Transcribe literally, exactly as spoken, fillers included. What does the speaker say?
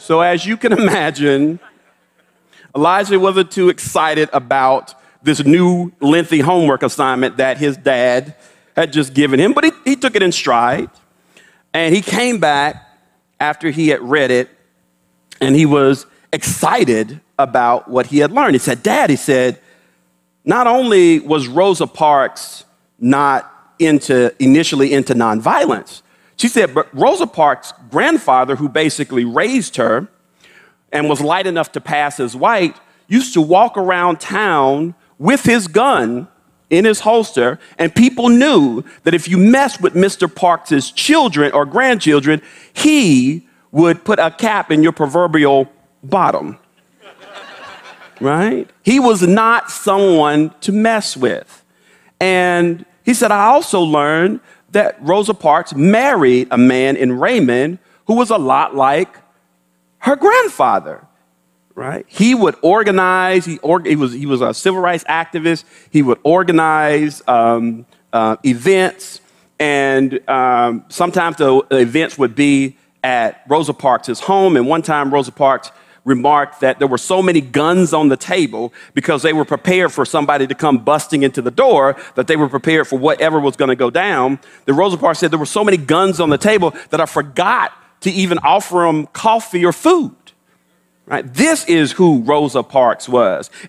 So as you can imagine, Elijah wasn't too excited about this new lengthy homework assignment that his dad had just given him, but he, he took it in stride. And he came back after he had read it, and he was excited about what he had learned. He said, Dad, he said, not only was Rosa Parks not into initially into nonviolence, she said, but Rosa Parks' grandfather, who basically raised her and was light enough to pass as white, used to walk around town with his gun in his holster, and people knew that if you messed with Mister Parks' children or grandchildren, he would put a cap in your proverbial bottom. Right? He was not someone to mess with. And he said, I also learned that Rosa Parks married a man in Raymond who was a lot like her grandfather. Right? He would organize, he, or, he, was, he was a civil rights activist, he would organize um, uh, events, and um, sometimes the events would be at Rosa Parks' home, and one time Rosa Parks remarked that there were so many guns on the table because they were prepared for somebody to come busting into the door, that they were prepared for whatever was going to go down. The Rosa Parks said there were so many guns on the table that I forgot to even offer them coffee or food. Right? This is who Rosa Parks was.